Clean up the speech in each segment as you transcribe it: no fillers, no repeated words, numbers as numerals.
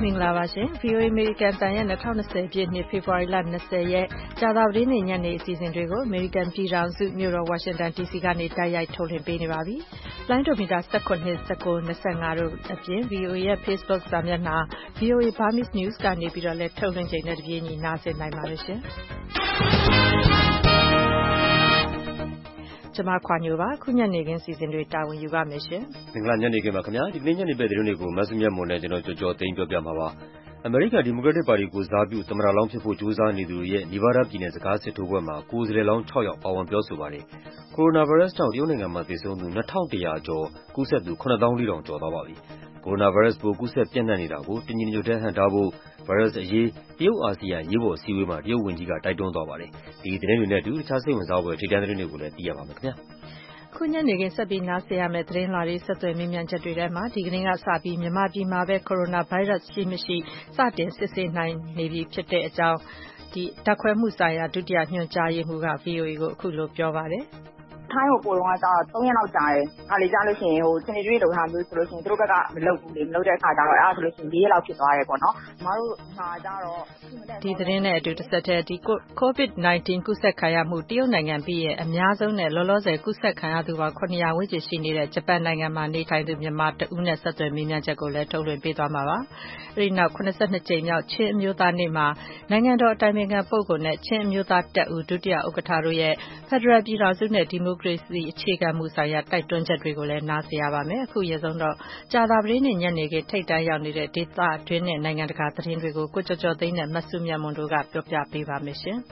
မင်္ဂလာပါရှင် VOA American တန်ရဲ့2020ပြည့်နှစ်ဖေဖော်ဝါရီလ20ရက်ကြာသပတေးနေ့ညနေအစီအစဉ်တွေကို American ပြည်ထောင်စုမြို့တော် Washington DC ကနေတိုက်ရိုက်ထုတ်လွှင့်ပေးနေပါပြီ။လိုင်းဒိုမီတာ19 19 25တို့အပြင် VOA ရဲ့ Facebook စာမျက်နှာ VOA Burmese News ကနေပြီးတော့လည်းထုတ်လွှင့်ချိန်နဲ့တပြေးညီနားဆင်နိုင်ပါလို့ရှင်။ကျွန်မခွာညိုပါခုညနေခင်းစီစဉ်တွေတာဝန်ယူပါမယ်ရှင်။မင်္ဂလာညနေခင်းပါခင်ဗျာဒီနေ့ညနေပဲသတင်းတွေကိုမဆုမြတ်မွန်နဲ့ကျွန်တော်ကြော်သိန်းပြောပြမှာပါ။အမေရိကန်ဒီမိုကရက်တစ်ပါတီကိုစားပြုသမ္မတလောင်းဖြစ်ဖို့ကြိုးစားနေသူတွေရဲ့နီဗားဒါးပြည်နယ်စကားစစ်ထိုးပွဲမှာကိုယ်စားလှယ်လောင်း6ယောက်ပါဝင်ပြောဆိုပါတယ်။ကိုရိုနာဗိုင်းရပ်စ်ကြောင့်တရုတ်နိုင်ငံမှာသေဆုံးသူ2100ကျော်ကူးစက်သူ9400ကျော်သွားပါပြီ။ကိုရိုနာဗိုင်းရပ်စ်ပိုးကူးစက်ပြန့်နှံ့နေတာကိုတညီတညွတ်တည်းဟန့်တားဖို့ဗိုင်းရပ်စ်အရေးတရုတ်အာဆီယံရေးပေါ်အစည်းအဝေးမှာတရုတ်ဝန်ကြီးကတိုက်တွန်းသွားပါတယ်။ဒီသတင်းတွေနဲ့အတူတခြားစိတ်ဝင်စားဖွယ်ထိပ်တန်းသတင်းတွေကိုလည်းသိရပါမယ်ခင်ဗျာ။ခုညနေခင်းဆက်ပြီးနားဆင်ရမယ့်သတင်းလာတွေဆက်သွယ်မေးမြန်းချက်တွေထဲမှာဒီကနေ့ကစပြီးမြန်မာပြည်မှာပဲကိုရိုနာဗိုင်းရပ်စ်ရှိမရှိစတင်စစ်ဆေးနိုင်နေပြီဖြစ်တဲ့အကြောင်းဒီဓာတ်ခွဲမှုဆိုင်ရာဒုတိယညွှန်ကြားရေးမှူးက VOA ကိုအခုလိုပြောပါတယ်ထိုင်းကိုပို့တော့ကျတော့3ရက်လောက်ကြာတယ်။ဒါလေးကြားလို့ရှိရင်စနေတွေ့လောက်ထားမျိုးဆိုလို့ရှိရင်သူတို့ဘက်ကမလုပ်ဘူးလေမလုပ်တဲ့အခါကျတော့အဲ့ဒါဆိုလို့ရှိရင်4ရက်လောက်ဖြစ်သွားတယ်ပေါ့နော်။ညီမတို့မှာကျတော့ဒီသတင်းနဲ့အတူတစ်ဆက်တည်းဒီ COVID-19 ကူးစက်ခံရမှုတရုတ်နိုင်ငံပြီးရဲ့အများဆုံးနဲ့လောလောဆယ်ကူးစက်ခံရသူပေါင်း900ဝန်းကျင်ရှိနေတဲ့ဂျပန်နိုင်ငံမှာနေထိုင်သူမြန်မာတဦးနဲ့ဆက်သွယ်မေးမြန်းချက်ကိုလည်းထုတ်လွှင့်ပေးသွားမှာပါ။အဲဒီနောက်82ကြိမ်မြောက်ချင်းအမျိုးသားနေ့မှာနိုင်ငံတော်အတိုင်ပင်ခံပုဂ္ဂိုလ်နဲ့ချင်းအမျိုးသားတပ်ဦးဒုတိယဥက္ကဋ္ဌတို့ရဲ့ဖက်ဒရယ်ပြည်ထောင်စုနဲ့ဒီမိုကရေစီအခြေခံမှုဆိုင်ရာတိုက်တွန်းချက်တွေကိုလည်းနားဆင်ရပါမယ်။အခုရဆုံးတော့ကြာသပတေးနေ့ညနေခင်းထိပ်တန်းရောက်နေတဲ့ဒေသတွင်းနဲ့နိုင်ငံတကာသတင်းတွေကိုကိုကျော်ကျော်သိန်းနဲ့မဆုမြတ်မွန်တို့ကပြောပြပေးပါမယ်ရှင်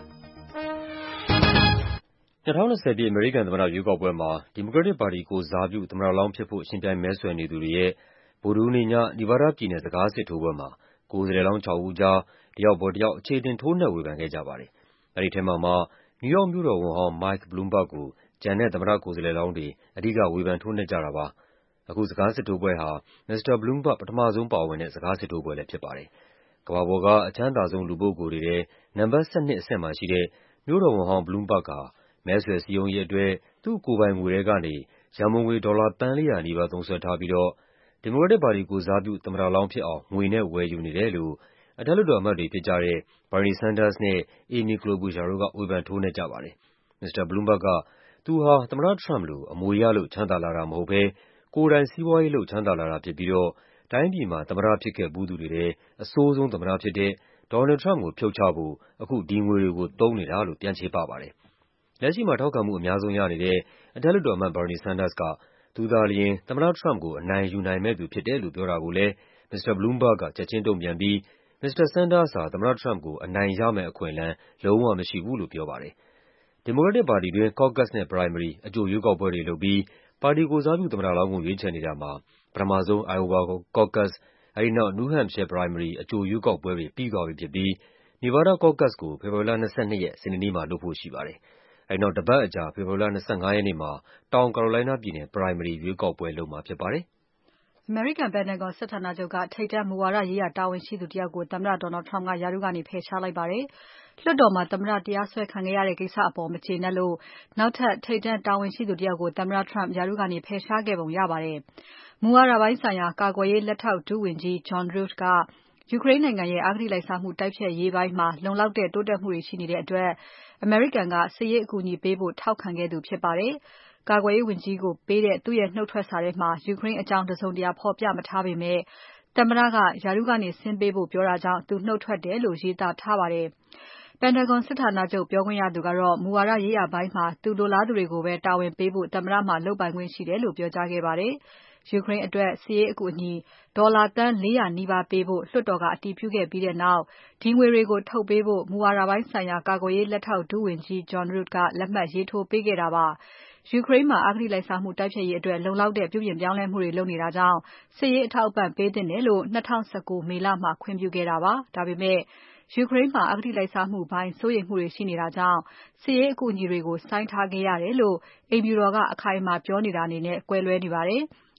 ။2020ပြည့်အမေရိကန်သမ္မတရွေးကောက်ပွဲမှာဒီမိုကရက်တစ်ပါတီကိုစားပြုသမ္မတလောင်းဖြစ်ဖို့ရှင်ပြိုင်မဲဆွယ်နေသူတွေရဲ့ဗုဒ္ဓဟူးနေ့ညနီဗားဒါးပြည်နယ်စကားစစ်ထိုးပွဲမှာကိုယ်စားလှယ်လောင်း6ဦးကြားတယောက်ပေါ်တယောက်အခြေတင်ထိုးနှက်ဝေဖန်ခဲ့ကြပါတယ်။အဲဒီထဲမှာမှနယူးယောက်မြို့တော်ဝန်ဟောင်း Mike Bloomberg ကိုကျန်တဲ့သမ္မတကိုယ်စားလှယ်လောင်းတွေအဓိကဝေဖန်ထိုးနှက်ကြတာပါ။အခုစကားစစ်ထိုးပွဲဟာမစ္စတာ Bloomberg ပထမဆုံးပါဝင်တဲ့စကားစစ်ထိုးပွဲလည်းဖြစ်ပါတယ်။ကမ္ဘာပေါ်ကအချမ်းသာဆုံးလူပုဂ္ဂိုလ်တွေထဲနံပါတ်12အဆင့်မှာရှိတဲ့မြို့တော်ဝန်ဟောင်း Bloomberg ဟာမဲဆွယ်စည်းရုံးရေးအတွက်သူ့ကိုယ်ပိုင်ငွေထဲကနေရန်ပုံငွေဒေါ်လာသန်း400နီးပါးသုံးစွဲထားပြီးတော့ဒီမိုကရက်တစ်ပါတီကိုစားပြုသမ္မတလောင်းဖြစ်အောင်ငွေနဲ့ဝယ်ယူနေတယ်လို့အထက်လွှတ်တော်အမတ်တွေဖြစ်ကြတဲ့ Bernie Sanders နဲ့ Amy Klobuchar တို့ကဝေဖန်ထိုးနှက်ကြပါတယ်။မစ္စတာ Bloomberg ကသူဟာသမ္မတ Trump လိုအမွေရလို့ချမ်းသာလာတာမဟုတ်ဘဲကိုယ်တိုင်စီးပွားရေးလုပ်ချမ်းသာလာတာဖြစ်ပြီးတော့တိုင်းပြည်မှာသမ္မတဖြစ်ခဲ့ဖူးသူတွေထဲအဆိုးဆုံးသမ္မတဖြစ်တဲ့ Donald Trump ကိုဖြုတ်ချဖို့အခုဒီငွေတွေကိုသုံးနေတာလို့ပြန်ချေပပါတယ်။လက်ရှိမှာထောက်ခံမှုအများဆုံးရနေတဲ့အထက်လွှတ်တော်အမတ် Bernie Sanders ကသူသာလျှင်သမ္မတ Trump ကိုအနိုင်ယူနိုင်မယ့်သူဖြစ်တယ်လို့ပြောတာကိုလည်းမစ္စတာ Bloomberg ကချက်ချင်းတုံ့ပြန်ပြီးမစ္စတာ Sanders ဟာသမ္မတ Trump ကိုအနိုင်ရမယ့်အခွင့်အလမ်းလုံးဝမရှိဘူးလို့ပြောပါတယ်။ဒီမိုကရက်တစ်ပါတီတွင်း Caucus နဲ့ Primary အကြိုရွေးကောက်ပွဲတွေလုပ်ပြီးပါတီကိုစားပြုသမ္မတလောင်းကိုရွေးချယ်နေတာမှာပထမဆုံး Iowa Caucus အဲဒီနောက် New Hampshire Primary အကြိုရွေးကောက်ပွဲတွေပြီးသွားပြီဖြစ်ပြီး Nevada Caucus ကိုဖေဖော်ဝါရီလ22ရက်စနေနေ့မှာလုပ်ဖို့ရှိပါတယ်။အဲဒီနောက်တပတ်အကြာဖေဖော်ဝါရီလ25ရက်နေ့မှာတောင်ကာရိုလိုင်းနားပြည်နယ် Primary ရွေးကောက်ပွဲလုပ်မှာဖြစ်ပါတယ်။အမေရိကန်ပန်တဂွန်စစ်ဌာနချုပ်ကထိပ်တန်းမူဝါဒရေးရာတာဝန်ရှိသူတယောက်ကိုသမ္မတ Donald Trump ကရာထူးကနေဖယ်ရှားလိုက်ပါတယ်။လွှတ်တော်မှာသမ္မတတရားစွဲခံခဲ့ရတဲ့ကိစ္စအပေါ်မကျေနပ်လို့နောက်ထပ်ထိပ်တန်းတာဝန်ရှိသူတယောက်ကိုသမ္မတ Trump ရာထူးကနေဖယ်ရှားခဲ့ပုံရပါတယ်။မူဝါဒပိုင်းဆိုင်ရာကာကွယ်ရေးလက်ထောက်ဒုဝန်ကြီး John Rood ကယူကရိန်းနိုင်ငံရဲ့အဂတိလိုက်စားမှုတိုက်ဖျက်ရေးပိုင်းမှာလုံလောက်တဲ့တိုးတက်မှုတွေရှိနေတဲ့အတွက်အမေရိကန်ကစစ်ရေးအကူအညီပေးဖို့ထောက်ခံခဲ့သူဖြစ်ပါတယ်။ကာကွယ်ရေးဝန်ကြီးကိုပေးတဲ့သူ့ရဲ့နှုတ်ထွက်စာထဲမှာယူကရိန်းအကြောင်းတစုံတရာဖော်ပြမထားပေမဲ့သမ္မတကရာထူးကနေဆင်းပေးဖို့ပြောတာကြောင့်သူနှုတ်ထွက်တယ်လို့ရေးသားထားပါတယ်။ပန်တဂွန်စစ်ဌာနချုပ်ပြောခွင့်ရသူကတော့မူဝါဒရေးရာပိုင်းမှာသူလိုလားသူတွေကိုပဲတာဝန်ပေးဖို့သမ္မတမှာလုပ်ပိုင်ခွင့်ရှိတယ်လို့ပြောကြားခဲ့ပါတယ်။ယူကရိန်းအတွက်စစ်ရေးအကူအညီဒေါ်လာသန်း400နီးပါးပေးဖို့လွှတ်တော်ကအတည်ပြုခဲ့ပြီးတဲ့နောက်ဒီငွေတွေကိုထုတ်ပေးဖို့မူဝါဒပိုင်းဆိုင်ရာကာကွယ်ရေးလက်ထောက်ဒုဝန်ကြီး John Rood ကလက်မှတ်ရေးထိုးပေးခဲ့တာပါ။ယူကရိန်းမှာအဂတိလိုက်စားမှုတိုက်ဖျက်ရေးအတွက်လုံလောက်တဲ့ပြုပြင်ပြောင်းလဲမှုတွေလုပ်နေတာကြောင့်စစ်ရေးအထောက်အပံ့ပေးသင့်တယ်လို့2019မေလမှာခွင့်ပြုခဲ့တာပါ။ဒါပေမဲ့ယူကရိန်းမှာအဂတိလိုက်စားမှုပိုင်းစိုးရိမ်မှုတွေရှိနေတာကြောင့်စစ်ရေးအကူအညီတွေကိုဆိုင်းထားခဲ့ရတယ်လို့အိမ်ဖြူတော်ကအခိုင်အမာပြောနေတာနဲ့ကွဲလွဲနေပါတယ်။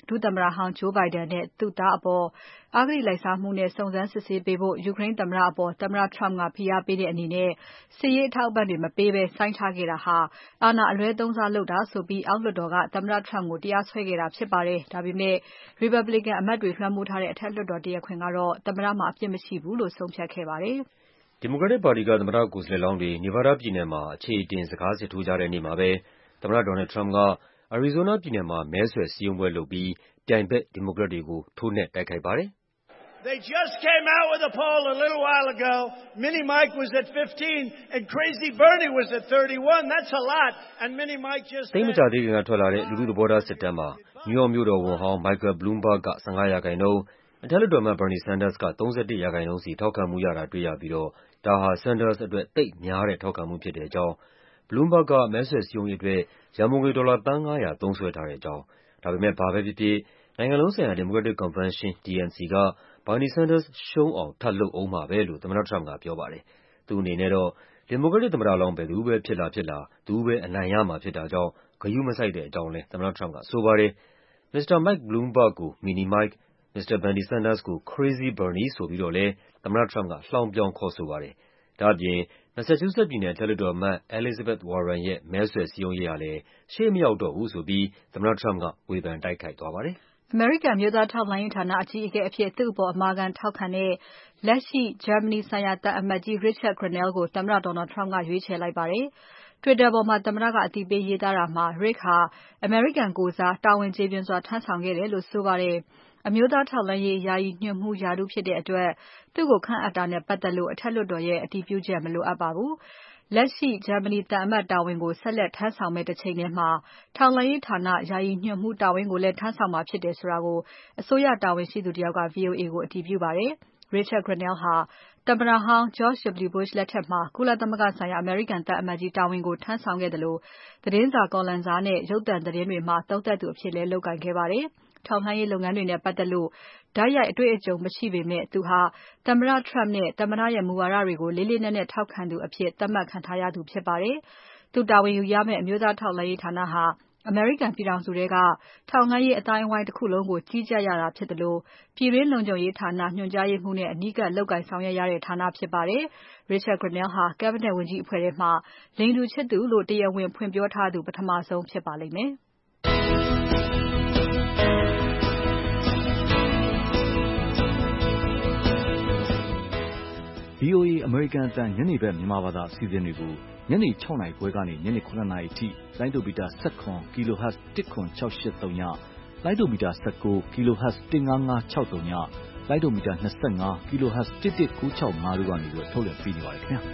ဒုသမ္မတဟောင်း Joe Biden နဲ့သူ့သားအပေါ် အဂတိလိုက်စားမှုနဲ့ စုံစမ်းစစ်ဆေးပေးဖို့ ယူကရိန်းသမ္မတအပေါ် သမ္မတ Trump ကဖိအားပေးတဲ့အနေနဲ့ စစ်ရေးအထောက်အပံ့တွေ မပေးဘဲ ဆိုင်းထားခဲ့တာဟာ အာဏာအလွဲသုံးစားလုပ်တာဆိုပြီး အောက်လွှတ်တော်က သမ္မတ Trump ကိုတရားစွဲခဲ့တာဖြစ်ပါတယ်။ ဒါပေမဲ့ Republican အမတ်တွေလွှမ်းမိုးထားတဲ့ အထက်လွှတ်တော်တရားခွင်ကတော့ သမ္မတမှာ အပြစ်မရှိဘူးလို့ ဆုံးဖြတ်ခဲ့ပါတယ်။ဒီမိုကရက်တစ်ပါတီက သမ္မတကိုယ်စားလှယ်လောင်းတွေ Nevada ပြည်နယ်မှာ အခြေအတင်စကားစစ်ထိုးကြတဲ့နေ့မှာပဲ သမ္မတ Donald Trump က Arizona ပြည်နယ်မှာ မဲဆွယ်စည်းရုံးပွဲလုပ်ပြီး ပြိုင်ဘက် ဒီမိုကရက်တွေကို ထိုးနှက်တိုက်ခိုက်ပါတယ်။ They just came out with a poll a little while ago. Mini Mike was at 15 and Crazy Bernie was at 31. That's a lot. And Mini Mike just သိပ်မကြာသေးခင်ကထွက်လာတဲ့ လူထုသဘောထားစစ်တမ်းမှာ New York မြို့တော်ဝန်ဟောင်း Michael Bloomberg က 15%, အထက်လွှတ်တော်အမတ် Bernie Sanders က 31% စီထောက်ခံမှုရတာတွေ့ရပြီးတော့ ဒါဟာ Sanders အတွက် သိပ်များတဲ့ထောက်ခံမှုဖြစ်တဲ့အကြောင်း၊ Bloomberg က မဲဆွယ်စည်းရုံးရေးအတွက် ရန်ပုံငွေ ဒေါ်လာ သန်း ၅၀၀ သုံးစွဲထားတဲ့အကြောင်း၊ ဒါပေမဲ့ ဘာပဲဖြစ်ဖြစ် နိုင်ငံလုံးဆိုင်ရာ Democratic Convention (DNC) က Bernie Sanders ရှုံးအောင် ထပ်လုပ်ဦးမှာပဲလို့ သမ္မတ Trump ကပြောပါတယ်။ သူ့အနေနဲ့တော့ ဒီမိုကရက်တစ်သမ္မတလောင်း ဘယ်သူပဲဖြစ်လာဖြစ်လာ သူပဲအနိုင်ရမှာဖြစ်တာကြောင့် ဂရုမစိုက်တဲ့အကြောင်းလည်း သမ္မတ Trump ကဆိုပါတယ်။ မစ္စတာ Mike Bloomberg ကို Mini Mike, မစ္စတာ Bernie Sanders ကို Crazy Bernie ဆိုပြီးတော့လည်း သမ္မတ Trump က လှောင်ပြောင်ခေါ်ဆိုပါတယ်။ ဒါ့အပြင် Massachusetts ပြည်နယ် အထက်လွှတ်တော်အမတ် Elizabeth Warren ရဲ့ မဲဆွယ်စည်းရုံးရေးဟာလည်း ရှေ့မရောက်တော့ဘူးဆိုပြီး သမ္မတ Trump က ဝေဖန်တိုက်ခိုက်သွားပါတယ်။အမေရိကန်အမျိုးသားထောက်လှမ်းရေးဌာနအကြီးအကဲအဖြစ် သူ့အပေါ် အမာခံထောက်ခံတဲ့ လက်ရှိ ဂျာမနီဆိုင်ရာသံအမတ်ကြီး Richard Grenell ကို သမ္မတ Donald Trump ကရွေးချယ်လိုက်ပါတယ်။ Twitter ပေါ်မှာ သမ္မတက အသိပေးရေးသားတာမှာ Rick ဟာ အမေရိကန်ကိုယ်စား တာဝန်ကျေပွန်စွာ ထမ်းဆောင်ခဲ့တယ်လို့ဆိုပါတယ်။ အမျိုးသားထောက်လှမ်းရေး ယာယီညွှန်မှူးရာထူးဖြစ်တဲ့အတွက် သူ့ကိုခန့်အပ်တာနဲ့ပတ်သက်လို့ အထက်လွှတ်တော်ရဲ့ အတည်ပြုချက်မလိုအပ်ပါဘူး။ လက်ရှိ ဂျာမနီသံအမတ်တာဝန်ကို ဆက်လက်ထမ်းဆောင်မယ့်တချိန်ထဲမှာ ထောက်လှမ်းရေးဌာန ယာယီညွှန်မှူးတာဝန်ကိုလည်း ထမ်းဆောင်မှာဖြစ်တယ်ဆိုတာကို အစိုးရတာဝန်ရှိသူတယောက်က VOA ကိုအတည်ပြုပါတယ်။ Richard Grenell ဟာ သမ္မတဟောင်း George W. Bush လက်ထက်မှာ ကုလသမဂ္ဂဆိုင်ရာ အမေရိကန်သံအမတ်ကြီးတာဝန်ကို ထမ်းဆောင်ခဲ့သလို သတင်းစာကော်လမ်စာနဲ့ ရုပ်သံသတင်းတွေမှာ သုံးသပ်သူအဖြစ်လည်း လုပ်ကိုင်ခဲ့ပါတယ်။ ထောက်လှမ်းရေးလုပ်ငန်းတွေနဲ့ပတ်သက်လို့ တိုက်ရိုက်အတွေ့အကြုံမရှိပေမဲ့ သူဟာ သမ္မတ Trump နဲ့ သမ္မတရဲ့ မူဝါဒတွေကို လေးလေးနက်နက်ထောက်ခံသူအဖြစ် သတ်မှတ်ခံထားရသူဖြစ်ပါတယ်။ သူတာဝန်ယူရမယ့် အမျိုးသားထောက်လှမ်းရေးဌာနဟာ အမေရိကန်ပြည်ထောင်စုထဲက ထောက်လှမ်းရေးအသိုင်းအဝိုင်းတခုလုံးကို ကြီးကြပ်ရတာဖြစ်သလို ပြည်တွင်းလုံခြုံရေးဌာန ညွှန်ကြားရေးမှူးနဲ့ အနီးကပ်လုပ်ကိုင်ဆောင်ရွက်ရတဲ့ဌာနဖြစ်ပါတယ်။ Richard Grenell ဟာ Cabinet ဝန်ကြီးအဖွဲ့ထဲမှာ လိင်တူချစ်သူလို့ တရားဝင်ဖွင့်ပြောထားသူ ပထမဆုံးဖြစ်ပါလိမ့်မယ်။ VOA အမေရိကန်အသံညနေဘက်မြန်မာဘာသာအစီအစဉ်တွေကို ညနေ 6 နာရီခွဲကနေ ညနေ 9 နာရီအထိလိုင်းဒိုမီတာ 17 kHz 10683 ည၊ လိုင်းဒိုမီတာ 19 kHz 15563 ည၊ လိုင်းဒိုမီတာ 25 kHz 11965 တို့ကနေထုတ်လွှင့်ပေးနေပါတယ်ခင်ဗျာ။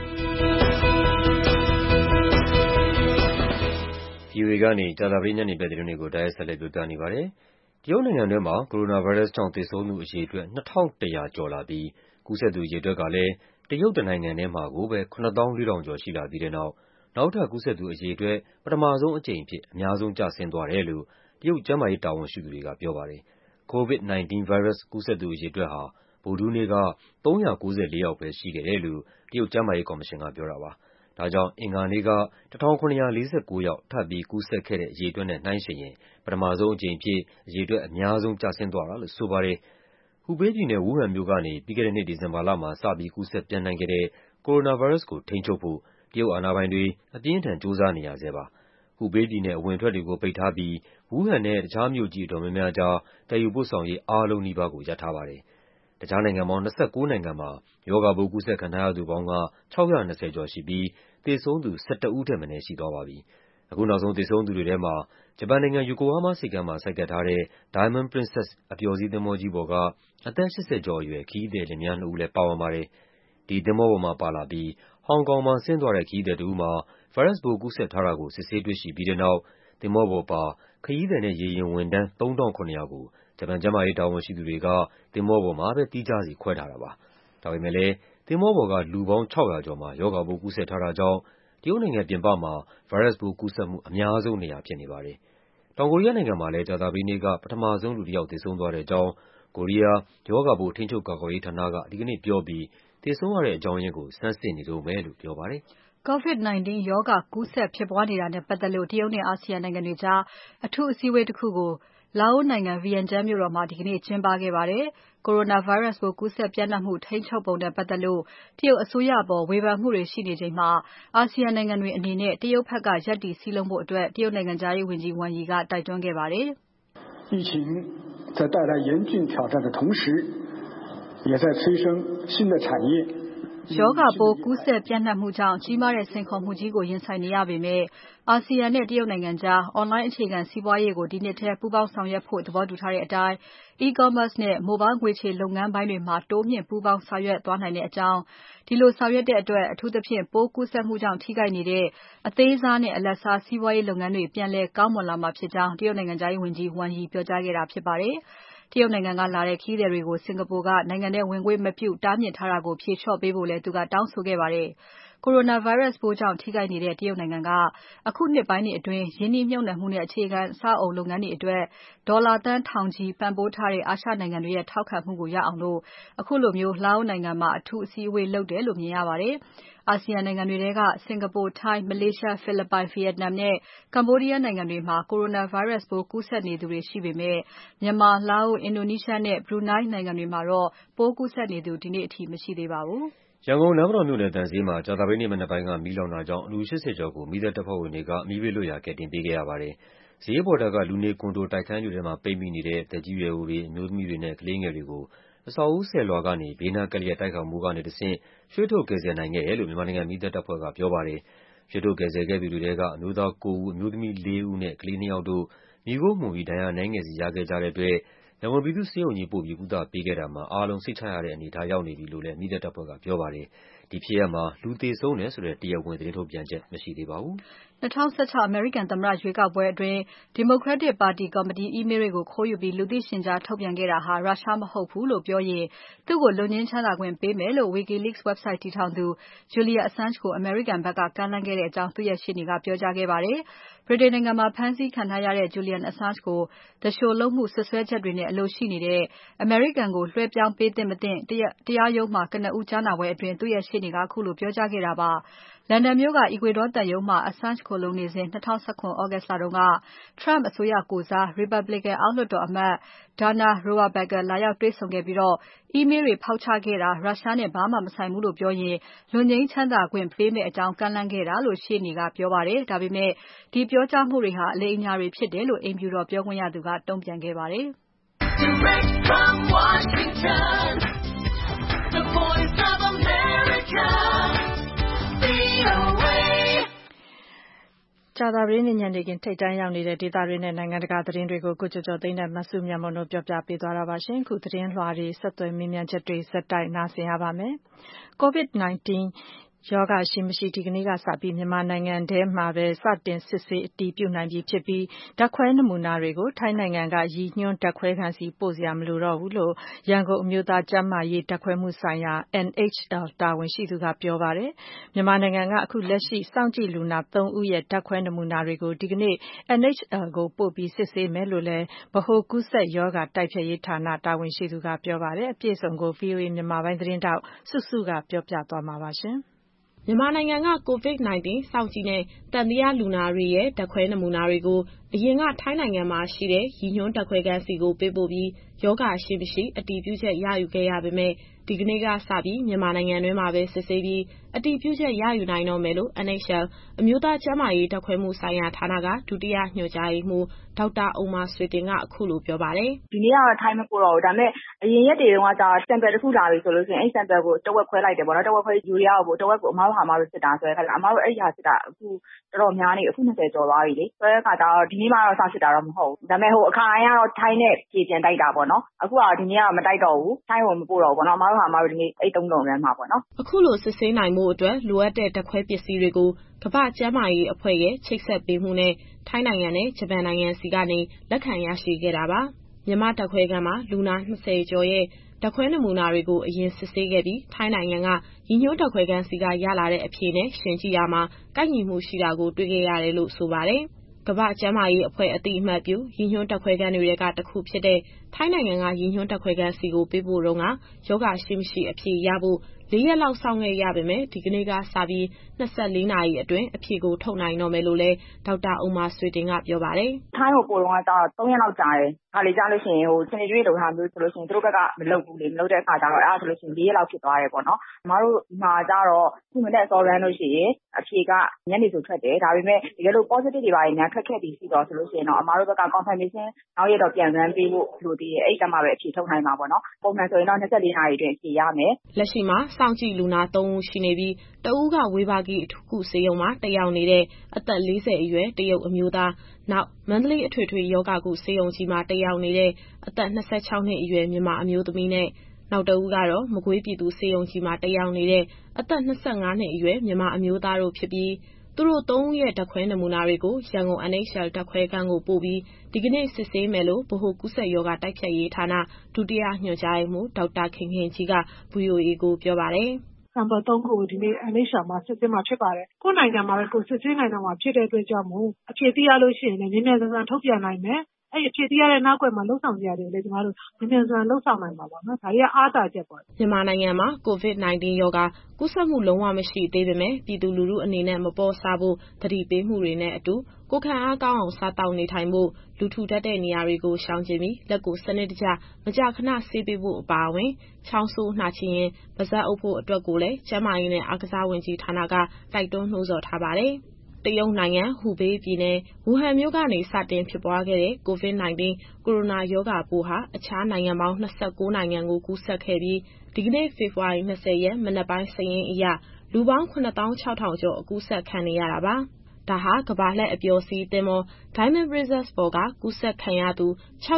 VOA ကနေကြာသပတေးညနေဘက်သတင်းတွေကို တိုက်ရိုက်ဆက်လက်ပြောပြနေပါတယ်။ တရုတ်နိုင်ငံတွင်းမှာ Coronavirus ကြောင့်သေဆုံးသူအရေအတွက် 2100 ကျော်လာပြီး ကူးစက်သူအရေအတွက်ကလည်း တရုတ်တနိုင်ငံထဲမှာကိုပဲ 74,000 ကျော်ရှိလာပြီးတဲ့နောက် နောက်ထပ်ကူးစက်သူအရေအတွက် ပထမဆုံးအကြိမ်အဖြစ် အများဆုံးကျဆင်းသွားတယ်လို့ တရုတ်ကျန်းမာရေးတာဝန်ရှိသူတွေကပြောပါတယ်။ COVID-19 ဗိုင်းရပ်စ်ကူးစက်သူအရေအတွက်ဟာ ဗုဒ္ဓဟူးနေ့က 394 ယောက်ပဲရှိခဲ့တယ်လို့ တရုတ်ကျန်းမာရေးကော်မရှင်ကပြောတာပါ။ ဒါကြောင့် အင်္ဂါနေ့က 1,749 ယောက် ထပ်ပြီးကူးစက်ခဲ့တဲ့အရေအတွက်နဲ့နှိုင်းယှဉ်ရင် ပထမဆုံးအကြိမ်အဖြစ် အရေအတွက်အများဆုံးကျဆင်းသွားတာလို့ဆိုပါတယ်။ Hubei ပြည်နယ်၊ Wuhan မြို့ကနေ ပြီးခဲ့တဲ့နှစ် ဒီဇင်ဘာလမှာ စပြီးကူးစက်ပျံ့နှံ့ခဲ့တဲ့ Coronavirus ကိုထိန်းချုပ်ဖို့ တရုတ်အာဏာပိုင်တွေ အပြင်းအထန် ကြိုးစားနေရဆဲပါ။ Hubei ပြည်နယ်အဝင်အထွက်တွေကိုပိတ်ထားပြီး Wuhan နဲ့ တခြားမြို့ကြီးအတော်များများကြား သယ်ယူပို့ဆောင်ရေးအားလုံးနီးပါးကို ရပ်ထားပါတယ်။ တခြားနိုင်ငံပေါင်း 29 နိုင်ငံမှာ ရောဂါပိုးကူးစက်ခံထားရသူပေါင်းက 620 ကျော်ရှိပြီး သေဆုံးသူ 11 ဦးထက်မနည်းရှိသွားပါပြီ။ အခုနောက်ဆုံးသေဆုံးသူတွေထဲမှာ ဂျပန်နိုင်ငံ၊ Yokohama ဆိပ်ကမ်းမှာဆိုက်ကပ်ထားတဲ့ Diamond Princess အပျော်စီးသင်္ဘောကြီးပေါ်က အသက် 80 ကျော်အရွယ် ခရီးသည်လင်မယားနှစ်ဦးလည်းပါဝင်ပါတယ်။ ဒီသင်္ဘောပေါ်မှာပါလာပြီး ဟောင်ကောင်မှာဆင်းသွားတဲ့ ခရီးသည်တဦးမှာ ဗိုင်းရပ်စ်ပိုးကူးစက်ထားတာကို စစ်ဆေးတွေ့ရှိပြီးတဲ့နောက် သင်္ဘောပေါ်ပါ ခရီးသည်နဲ့ရေယာဉ်ဝန်ထမ်း 3,700 ကို ဂျပန်ကျန်းမာရေးတာဝန်ရှိသူတွေက သင်္ဘောပေါ်မှာပဲ သီးခြားစီခွဲထားတာပါ။ ဒါပေမဲ့လည်း သင်္ဘောပေါ်က လူပေါင်း 600 ကျော်မှာ ရောဂါပိုးကူးစက်ထားတာကြောင့် တရုတ်နိုင်ငံပြင်ပမှာ ဗိုင်းရပ်စ်ပိုးကူးစက်မှု အများဆုံးနေရာဖြစ်နေပါတယ်။ တောင်ကိုရီးယားနိုင်ငံမှာလည်း ကြာသပတေးနေ့က ပထမဆုံးလူတယောက်သေဆုံးသွားတဲ့အကြောင်း ကိုရီးယား ရောဂါပိုးထိန်းချုပ်ကာကွယ်ရေးဌာနက ဒီကနေ့ပြောပြီး သေဆုံးရတဲ့အကြောင်းရင်းကို ဆန်းစစ်နေတုန်းပဲလို့ပြောပါတယ်။ COVID-19 ရောဂါကူးစက်ဖြစ်ပွားနေတာနဲ့ပတ်သက်လို့ တရုတ်နဲ့အာဆီယံနိုင်ငံတွေကြား အထူးအစည်းအဝေးတခုကိုလာအိုနိုင်ငံ Vientiane မြို့တော်မှာဒီကနေ့ကျင်းပခဲ့ပါတယ်။ Coronavirus ပိုးကူးစက်ပျံ့နှံ့မှုထိန်းချုပ်ပုံနဲ့ပတ်သက်လို့တရုတ်အစိုးရအပေါ်ဝေဖန်မှုတွေရှိနေချိန်မှာအာဆီယံနိုင်ငံတွေအနေနဲ့တရုတ်ဘက်ကရပ်တည်စည်းလုံးဖို့တရုတ်နိုင်ငံခြားရေးဝန်ကြီး Wang Yi ကတိုက်တွန်းခဲ့ပါတယ်။疫情在带来严峻挑战的同时，也在催生新的产业。 ရောဂါပိုးကူးစက်ပျံ့နှံ့မှုကြောင့်ကြီးမားတဲ့စိန်ခေါ်မှုကြီးကိုရင်ဆိုင်နေရပေမဲ့အာဆီယံနဲ့တရုတ်နိုင်ငံကြား Online အခြေခံစီးပွားရေးကိုဒီနှစ်ထဲပူးပေါင်းဆောင်ရွက်ဖို့သဘောတူထားတဲ့အတိုင်း E-commerce နဲ့ Mobile ငွေချေလုပ်ငန်းပိုင်းတွေမှာတိုးမြှင့်ပူးပေါင်းဆောင်ရွက်သွားနိုင်တဲ့အကြောင်းဒီလိုဆောင်ရွက်တဲ့အတွက်အထူးသဖြင့်ပိုးကူးစက်မှုကြောင့်ထိခိုက်နေတဲ့အသေးစားနဲ့အလတ်စားစီးပွားရေးလုပ်ငန်းတွေပြန်လည်ကောင်းမွန်လာမှာဖြစ်ကြောင်းတရုတ်နိုင်ငံခြားရေးဝန်ကြီး Wang Yi ပြောကြားခဲ့တာဖြစ်ပါတယ်။ တရုတ်နိုင်ငံကလာတဲ့ခရီးသည်တွေကိုစင်ကာပူကနိုင်ငံထဲဝင်ခွင့်မပြုတားမြစ်ထားတာကိုဖြေလျှော့ပေးဖို့လည်းသူကတောင်းဆိုခဲ့ပါတယ်။ Coronavirus ပိုးကြောင့်ထိခိုက်နေတဲ့တရုတ်နိုင်ငံကအခုနှစ်ပိုင်းတွေအတွင်းရင်းနှီးမြှုပ်နှံမှုနဲ့အခြေခံအဆောက်အအုံလုပ်ငန်းတွေအတွက်ဒေါ်လာသန်းထောင်ချီပံ့ပိုးထားတဲ့အာရှနိုင်ငံတွေရဲ့ထောက်ခံမှုကိုရအောင်အခုလိုလာအိုနိုင်ငံမှာအထူးအစည်းအဝေးလုပ်တယ်လို့မြင်ရပါတယ်။ အာဆီယံနိုင်ငံတွေထဲကစင်ကာပူ၊ ထိုင်း၊ မလေးရှား၊ ဖိလစ်ပိုင်၊ ဗီယက်နမ်နဲ့ကမ္ဘောဒီးယားနိုင်ငံတွေမှာ Coronavirus ပိုးကူးစက်နေသူတွေရှိပေမဲ့မြန်မာ၊ လာအို၊ အင်ဒိုနီးရှားနဲ့ ဘရူနိုင်းနိုင်ငံတွေမှာတော့ပိုးကူးစက်နေသူဒီနေ့အထိမရှိသေးပါဘူး။ရန်ကုန်နန်းမတော်မြို့နယ်သံဈေးမှာကြာသပတေးနေ့မနက်ပိုင်းကမီးလောင်တာကြောင့်လူ80ကျော်ကိုမီးသတ်တပ်ဖွဲ့ဝင်တွေကမီးဘေးလွတ်ရာကယ်တင်ပေးခဲ့ရပါတယ်။ဈေးအပေါ်ထပ်ကလူနေကွန်ဒိုတိုက်ခန်းတွေထဲမှာပိတ်မိနေတဲ့သက်ကြီးရွယ်အိုတွေ၊အမျိုးသမီးတွေနဲ့ကလေးငယ်တွေကိုအဆောက်အဦးဆယ်လွှာကနေဘေးနားကပ်လျက်တိုက်ခေါင်မိုးကနေတဆင့်ရွှေ့ထုတ်ကယ်ဆယ်နိုင်ခဲ့တယ်လို့မြန်မာနိုင်ငံမီးသတ်တပ်ဖွဲ့ကပြောပါတယ်။ရွှေ့ထုတ်ကယ်ဆယ်ခဲ့သူတွေထဲကအမျိုးသား9ဦး၊အမျိုးသမီး4ဦးနဲ့ကလေး2ယောက်တို့မီးခိုးမှုန်ပြီးဒဏ်ရာအနည်းငယ်စီရခဲ့ကြတဲ့အတွက်ရန်ကုန်ပြည်သူ့ဆေးရုံကြီးပို့ပြီးကုသပေးခဲ့တာမှာအားလုံးစိတ်ချရတဲ့အနေအထားရောက်နေပြီလို့လည်းမီးသတ်တပ်ဖွဲ့ကပြောပါတယ်။ဒီဖြစ်ရပ်မှာလူသေဆုံးတယ်ဆိုတဲ့တရားဝင်သတင်းထုတ်ပြန်ချက်မရှိသေးပါဘူး။2016အမေရိကန်သမ္မတရွေးကောက်ပွဲအတွင်း Democratic ပါတီကော်မတီ email တွေကိုခိုးယူပြီးလူသိရှင်ကြားထုတ်ပြန်ခဲ့တာဟာရုရှားမဟုတ်ဘူးလို့ပြောရင်သူ့ကိုလွတ်ငြိမ်းချမ်းသာခွင့်ပေးမယ်လို့ WikiLeaks website တည်ထောင်သူ Julian Assange ကိုအမေရိကန်ဘက်ကကမ်းလှမ်းခဲ့ကြောင်းသူ့ရဲ့ရှေ့နေကပြောကြားခဲ့ပါတယ်။ ဗြိတိန်နိုင်ငံမှာဖမ်းဆီးခံထားရတဲ့ Julian Assange ကိုသူလျှိုလုပ်မှုစွပ်စွဲချက်တွေနဲ့အလိုရှိနေတဲ့အမေရိကန်ကိုလွှဲပြောင်းပေးသင့် မသင့်တရားရုံးမှာကနဦးကြားနာပွဲအတွင်းသူ့ရဲ့ရှေ့နေကခုလိုပြောကြားခဲ့တာပါ။ လန်ဒန်မြို့က Ecuador သံရုံးမှာ Assange ခိုလှုံနေစဉ် 2019 သြဂုတ်လတုန်းက Trump အစိုးရကိုယ်စား Republican အောက်လွှတ်တော်အမတ် Dana Rohrabacher လာရောက်တွေ့ဆုံခဲ့ပြီးemail တွေဖောက်ချခဲ့တာရုရှားနဲ့ဘာမှမဆိုင်ဘူးလို့ပြောရင်လွတ်ငြိမ်းချမ်းသာခွင့်ပေးမယ့်အကြောင်းကမ်းလှမ်းခဲ့တာလို့ရှေ့နေကပြောပါတယ်။ဒါပေမဲ့ဒီပြောကြားမှုတွေဟာအလိမ်အညာတွေဖြစ်တယ်လို့အိမ်ဖြူတော်ပြောခွင့်ရသူကတုံ့ပြန်ခဲ့ပါတယ်။ VOA ကြာသပတေးနေ့ညနေခင်းထိပ်တန်းရောက်နေတဲ့ဒေသတွင်းနဲ့နိုင်ငံတကာသတင်းတွေကိုကိုကျော်ကျော်သိန်းနဲ့မစုမြတ်မွန်တို့ပြောပြပေးသွားပါမယ်။အခုသတင်းလွှာတွေဆက်သွယ်မေးမြန်းချက်တွေဆက်တိုက်နားဆင်ရပါမယ်။ COVID-19 ရောဂါရှိမရှိဒီကနေ့ကစပြီးမြန်မာနိုင်ငံထဲမှာပဲစတင်စစ်ဆေးအတည်ပြုနိုင်ပြီဖြစ်ပြီးဓါတ်ခွဲနမူနာတွေကိုထိုင်းနိုင်ငံကရည်ညွှန်းဓါတ်ခွဲခန်းဆီပို့စရာမလိုတော့ဘူးလို့ရန်ကုန်အမျိုးသားကျန်းမာရေးဓါတ်ခွဲမှုဆိုင်ရာ NHL တာဝန်ရှိသူကပြောပါတယ်။မြန်မာနိုင်ငံကအခုလက်ရှိစောင့်ကြည့်လူနာ3ဦးရဲ့ဓါတ်ခွဲနမူနာတွေကိုဒီကနေ့ NHL ကိုပို့ပြီးစစ်ဆေးမယ်လို့လည်းဗဟိုကူးစက်ရောဂါတိုက်ဖျက်ရေးဌာနတာဝန်ရှိသူကပြောပါတယ်။အပြည့်အစုံကို VOA မြန်မာပိုင်းသတင်းထောက်စုစုကပြောပြသွားမှာပါ။မြန်မာနိုင်ငံက COVID-19 စောင့်ကြည့်နဲ့သံသယလူနာတွေရဲ့ဓာတ်ခွဲနမူနာတွေကိုအရင်ကထိုင်းနိုင်ငံမှာရှိတဲ့ရည်ညွှန်းဓာတ်ခွဲခန်းဆီကိုပေးပို့ပြီးရောဂါရှိမရှိအတည်ပြုချက်ရယူခဲ့ရပေမဲ့ဒီကနေ့ကစပြီးမြန်မာနိုင်ငံတွင်းမှာပဲစစ်ဆေးပြီးအတည်ပြုချက်ရယူနိုင်တော့မယ်လို့ NHL အမျိုးသားကျန်းမာရေးဓာတ်ခွဲမှုဆိုင်ရာဌာနကဒုတိယညွှန်ကြားရေးမှူးဒေါက်တာဥမ္မာဆွေတင်ကအခုလိုပြောပါတယ်။ဒီနေ့ကတော့ထိုင်းမပို့တော့ဘူးဒါပေမဲ့အရင်ရက်တွေတုန်းကsample တစ်ခုလာပြီဆိုလို့ရှိရင်အဲ့ sample ကိုတဝက်ခွဲလိုက်တယ်ပေါ့နော်တဝက်ခွဲယူရီးယားကိုတဝက်ကိုအမားတို့စစ်တာဆိုတဲ့အခါကျအမားတို့အဲ့ဒီဟာစစ်တာအခုတော်တော်များနေအခု20ကျော်သွားပြီလေဆိုတဲ့အခါကျတော့ဒီနေ့မှတော့စစစ်တာတော့မဟုတ်ဘူးဒါပေမဲ့အခါတိုင်းကတော့ထိုင်းနဲ့ပြေပြန်တိုက်တာပေါ့နော်အခုကဒီနေ့ကတော့မတိုက်တော့ဘူးထိုင်းကိုမပို့တော့ဘူးပေါ့နော်အမားတို့ဒီနေ့အဲ့3လုံးထဲမှာပေါ့နော်အခုလိုစစ်ဆေးနိုင်မှုအတွက်လိုအပ်တဲ့ဓာတ်ခွဲပစ္စည်းတွေကိုကမ္ဘာ့ကျန်းမာရေးအဖွဲ့ရဲ့ချိတ်ဆက်ပေးမှုနဲ့ထိုင်းနိုင်ငံနဲ့ဂျပန်နိုင်ငံစီကနေလက်ခံရရှိခဲ့တာပါ။မြန်မာဓာတ်ခွဲခန်းမှာလူနာ20ကျော်ရဲ့ဓာတ်ခွဲနမူနာတွေကိုအရင်စစ်ဆေးခဲ့ပြီးထိုင်းနိုင်ငံကရည်ညွှန်းဓာတ်ခွဲခန်းဆီကရလာတဲ့အဖြေနဲ့ယှဉ်ကြည့်ရာမှာကိုက်ညီမှုရှိတာကိုတွေ့ခဲ့ရတယ်လို့ဆိုပါတယ်။ကမ္ဘာ့ကျန်းမာရေးအဖွဲ့အသိအမှတ်ပြုရည်ညွှန်းဓာတ်ခွဲခန်းတွေထဲကတစ်ခုဖြစ်တဲ့ထိုင်းနိုင်ငံကရည်ညွှန်းဓာတ်ခွဲခန်းဆီကိုပေးပို့တုန်းကရောဂါရှိမရှိအဖြေရဖို့ 4 ရက်လောက်စောင့်ခဲ့ရပေမဲ့ဒီကနေ့ကစပြီး24 နာရီအတွင်းအဖြေကိုထုတ်နိုင်တော့မယ်လို့လည်းဒေါက်တာဥမ္မာဆွေတင်ကပြောပါတယ်။ထိုင်းကိုပို့တော့3 ရက်လောက်ကြာတယ်။ဒါလေကြာလို့ရှိရင်စနေကျွေးလိုထားမျိုးဆိုလို့ရှိရင်သူတို့ဘက်ကမလုပ်ဘူးလေ။မလုပ်တဲ့အခါကျတော့အဲ့ဒါဆိုလို့ရှိရင်4 ရက်လောက်ဖြစ်သွားတယ်ပေါ့နော်။အမတို့ဒီမှာကျတော့ခုမနေ့အစောရမ်းလို့ရှိရင်အဖြေကညနေဆိုထွက်တယ်။ဒါပေမဲ့တကယ်လို့ positive တွေပါရင်များထွက်ခဲ့ပြီးရှိတော့ဆိုလို့ရှိရင်တော့အမတို့ဘက်က confirmation နောက်ရက်တော့ပြန်စမ်းပေးဖို့လိုသေးတယ်။အဲ့တမှာပဲအဖြေထုတ်နိုင်မှာပေါ့နော်။ပုံမှန်ဆိုရင်တော့24 နာရီအတွင်းအဖြေရမယ်။လက်ရှိမှာစောင့်ကြည့်လူနာ3 ဦးရှိနေပြီးတဦးကဝေဘာဂီအထူးကုဆေးရုံမှာတက်ရောက်နေတဲ့အသက်40အရွယ်တရုတ်အမျိုးသားနောက်မန္တလေးအထွေထွေယောဂကုဆေးရုံကြီးမှာတက်ရောက်နေတဲ့အသက်26နှစ်အရွယ်မြန်မာအမျိုးသမီးနဲ့နောက်တဦးကတော့မကွေးပြည်သူဆေးရုံကြီးမှာတက်ရောက်နေတဲ့အသက်25နှစ်အရွယ်မြန်မာအမျိုးသားတို့ဖြစ်ပြီးသူတို့3ဦးရဲ့ဓာတ်ခွဲနမူနာတွေကိုရန်ကုန် NHL ဓာတ်ခွဲခန်းကိုပို့ပြီးဒီကနေ့စစ်ဆေးမယ်လို့ဗဟိုကူးစက်ရောဂါတိုက်ဖျက်ရေးဌာနဒုတိယညွှန်ကြားရေးမှူးဒေါက်တာခင်ခင်ကြီးက VOA ကိုပြောပါတယ်။Sample 3 ခုကိုဒီနေ့ NHL မှာစစ်ဆေးမှာဖြစ်ပါတယ်။ကိုယ့်နိုင်ငံမှာပဲကိုစစ်ဆေးနိုင်တော့မှာဖြစ်တဲ့အတွက်ကြောင့်မို့အဖြေသိရလို့ရှိရင်လည်းမြန်မြန်ဆန်ဆန်ထုတ်ပြန်နိုင်မယ်။အဲ့အဖြေသိရတဲ့နောက်ွယ်မှာလှုပ်ဆောင်ကြရတယ်လေကျမတို့မြန်မြန်ဆန်ဆန်လှုပ်ဆောင်နိုင်မှာပေါ့နော်။ဒါကြီးကအားသာချက်ပေါ့။မြန်မာနိုင်ငံမှာ COVID-19 ရောဂါကူးစက်မှုလုံးဝမရှိသေးပေမဲ့ပြည်သူလူထုအနေနဲ့မပေါ့ဆဖို့သတိပေးမှုတွေနဲ့အတူကိုယ်ခံအားကောင်းအောင်စားတောက်နေထိုင်ဖို့လူထူထပ်တဲ့နေရာတွေကိုရှောင်ကျဉ်ပြီးလက်ကိုစနစ်တကျမကြာခဏဆေးပေးဖို့အပါအဝင်ချောင်းဆိုးနှာချေရင်ပါးစပ်အုပ်ဖို့အတွက်ကိုလည်းကျန်းမာရေးနဲ့အားကစားဝန်ကြီးဌာနကတိုက်တွန်းနှိုးဆော်ထားပါတယ်။တရုတ်နိုင်ငံဟူဘေးပြည်နယ်ဝူဟန်မြို့ကနေစတင်ဖြစ်ပွားခဲ့တဲ့ COVID-19 ကိုရိုနာရောဂါပိုးဟာအခြားနိုင်ငံပေါင်း29နိုင်ငံကိုကူးစက်ခဲ့ပြီးဒီကနေ့ဖေဖော်ဝါရီ20ရက်မနက်ပိုင်းစာရင်းအရလူပေါင်း96,000 ကျော်အကူးစက်ခံနေရတာပါ။ဒါဟာကမ္ဘာလှည့်အပျော်စီးသင်္ဘော Diamond Princess ပေါ်ကကူးစက်ခံရသူ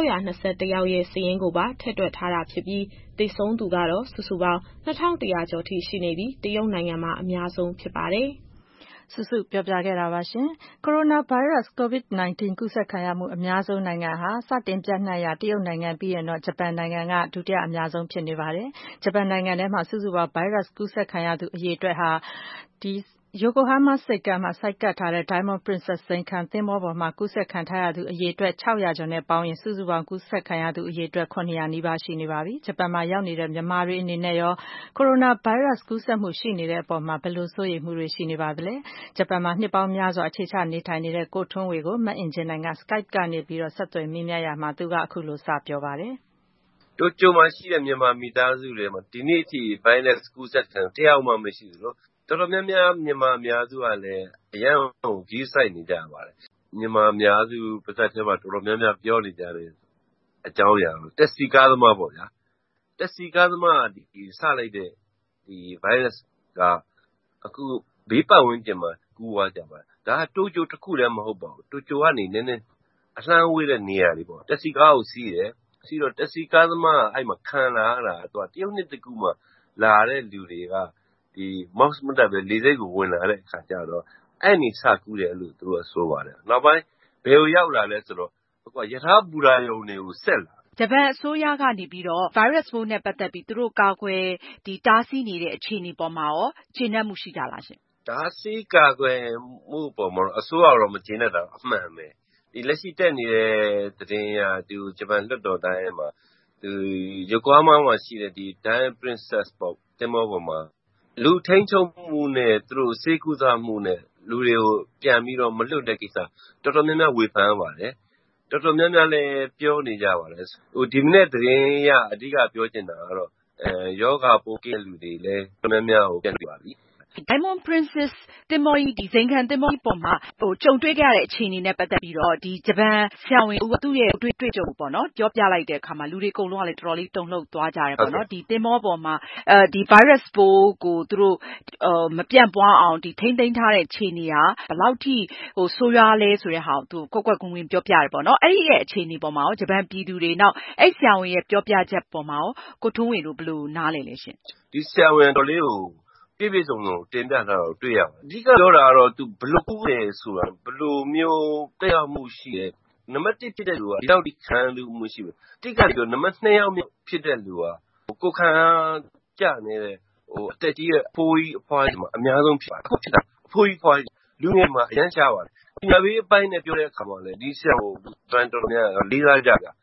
621ယောက်ရဲ့စာရင်းကိုပါထည့်တွက်ထားတာဖြစ်ပြီးသေဆုံးသူကတော့စုစုပေါင်း2100 ကျော်ထိရှိနေပြီးတရုတ်နိုင်ငံမှာအများဆုံးဖြစ်ပါတယ်။စုစုပြောပြခဲ့တာပါရှင်။ ကိုရိုနာဗိုင်းရပ်စ် COVID-19 ကူးစက်ခံရမှုအများဆုံးနိုင်ငံဟာစတင်ပျံ့နှံ့ရာတရုတ်နိုင်ငံပြီးရင်တော့ဂျပန်နိုင်ငံကဒုတိယအများဆုံးဖြစ်နေပါတယ်။ဂျပန်နိုင်ငံထဲမှာစုစုပေါင်းဗိုင်းရပ်စ်ကူးစက်ခံရသူအရေအတွက်ဟာယိုကိုဟားမားဆိပ်ကမ်းမှာဆိုက်ကပ်ထားတဲ့ Diamond Princess ဇိမ်ခံသင်္ဘောပေါ်မှာကူးစက်ခံထားရသူအရေအတွက်600 ကျော်နဲ့ပေါင်းရင်စုစုပေါင်းကူးစက်ခံရသူအရေအတွက်700နီးပါးရှိနေပါပြီ။ဂျပန်မှာရောက်နေတဲ့မြန်မာတွေအနေနဲ့ရောကိုရိုနာဗိုင်းရပ်စ်ကူးစက်မှုရှိနေတဲ့အပေါ်မှာဘယ်လိုစိုးရိမ်မှုတွေရှိနေပါသလဲ။ဂျပန်မှာနှစ်ပေါင်းများစွာအခြေချနေထိုင်နေတဲ့ကိုထွန်းဝေကိုမအင်ကြင်းနိုင်က Skype ကနေပြီးတော့ဆက်သွယ်မေးမြန်းရာမှာသူကအခုလိုစပြောပါတယ်။တိုကျိုမှာရှိတဲ့မြန်မာမိသားစုတွေမှာဒီနေ့အထိ virus ကူးစက်ခံတယောက်မှမရှိဘူးလို့တော်တော်များများမြန်မာအများစုကလည်းအရန်ကိုကြီးစိုက်နေကြပါတယ်မြန်မာအများစုပါသက်ထဲမှာတော်တော်များများပြောနေကြတယ်အကြောင်းအရာတက်စီကားသမားပေါ့ဗျာတက်စီကားသမားဒီစလိုက်တဲ့ဒီ virus ကအခုဘေးပတ်ဝန်းကျင်မှာကူးသွားကြပါတယ်ဒါကတိုကျိုတစ်ခုတည်းမဟုတ်ပါဘူးတိုကျိုကနေနည်းနည်းအလှမ်းဝေးတဲ့နေရာတွေပေါ့တက်စီကားကိုစီးတယ်စီးတော့တက်စီကားသမားအဲ့မှာခံလာရတာသူကတရုတ်နှစ်တကူမှလာတဲ့လူတွေကဒီ mouse မတက်ပဲလေစိတ်ကိုဝင်လာတဲ့အခါကျတော့အဲ့နေစကူးတယ်လို့သူတို့ကဆိုပါတယ်နောက်ပိုင်းဘယ်ကိုရောက်လာလဲဆိုတော့ဟိုကယထာဘူရာယုံတွေကိုဆက်လာဂျပန်အစိုးရကနေပြီးတော့ virus ပိုးနဲ့ပတ်သက်ပြီးသူတို့ကာကွယ်တားဆီးနေတဲ့အခြေအနေပေါ်မှာရောကျေနပ်မှုရှိကြလားရှင်တားဆီးကာကွယ်မှုပေါ်မှာအစိုးရတော့မကျေနပ်တာအမှန်ပဲဒီလက်ရှိတက်နေတဲ့သတင်းရသူဂျပန်လွှတ်တော်တိုင်းမှာဒီယိုကိုဟားမားမှာရှိတဲ့ဒီ Diamond Princess ပေါ့တင်မောပေါ်မှာလူထိန်းချုပ်မှုနဲ့သူတို့စေကူစားမှုနဲ့လူတွေကိုပြန်ပြီးတော့မလွတ်တဲ့ကိစ္စတော်တော်များများဝေဖန်ပါတယ်တော်တော်များများလည်းပြောနေကြပါတယ်ဟိုဒီမနေ့သတင်းရအဓိကပြောချင်တာကတော့ယောဂပိုးကင်းလူတွေလည်းတော်တော်များများကိုပြန်ပြပါပြီ Diamond Princess သင်္ဘောကြီးဒီဇိမ်ခံသင်္ဘောကြီးပေါ်မှာကြုံတွေ့ခဲ့ရတဲ့အခြေအနေနဲ့ပတ်သက်ပြီးတော့ဒီဂျပန်ဆရာဝန်သူ့ရဲ့တွေ့ကြုံပေါ့နော်ပြောပြလိုက်တဲ့အခါမှာလူတွေအကုန်လုံးကလည်းတော်တော်လေးတုန်လှုပ်သွားကြတယ်ပေါ့နော်ဒီသင်္ဘောပေါ်မှာဒီ virus ပိုးကိုသူတို့မပြန့်ပွားအောင်ဒီထိန်းသိမ်းထားတဲ့အခြေအနေကဘယ်လောက်ထိဆိုးရွားလဲဆိုတဲ့ဟာကိုသူကွက်ကွက်ကွင်းကွင်းပြောပြတယ်ပေါ့နော်အဲ့ဒီရဲ့အခြေအနေပေါ်မှာရောဂျပန်ပြည်သူတွေနောက်အဲ့ဆရာဝန်ရဲ့ပြောပြချက်ပေါ်မှာရောကိုထွန်းဝေတို့ဘယ်လိုနားလည်လဲရှင်ဒီဆရာဝန်တော်လေးကိုပြည့်စုံတင်ပြထားတာကိုတွေ့ရပါတယ်အဓိကပြောတာကတော့သူဘလို့ကူးတယ်ဆိုတာဘလို့မျိုးတက်ရောက်မှုရှိတယ်နံပါတ်1ဖြစ်တဲ့လူကဒီတော့ဒီခံလူမှုရှိတယ်တိကပြောနံပါတ်2ယောက်ဖြစ်တဲ့လူကကိုခံကြနေတဲ့အတက်ကြီးရဲ့အဖိုးကြီးအဖွားကြီးမှာအများဆုံးဖြစ်ပါတယ်ဟုတ်ဖြစ်တာအဖိုးကြီးဖွားကြီးလူငယ်မှာအရန်ရှားပါတယ်ပညာပေးအပိုင်းနဲ့ပြောတဲ့အခါမှာလည်းဒီဆရာကိုတော်တော်များလေးစားကြတာ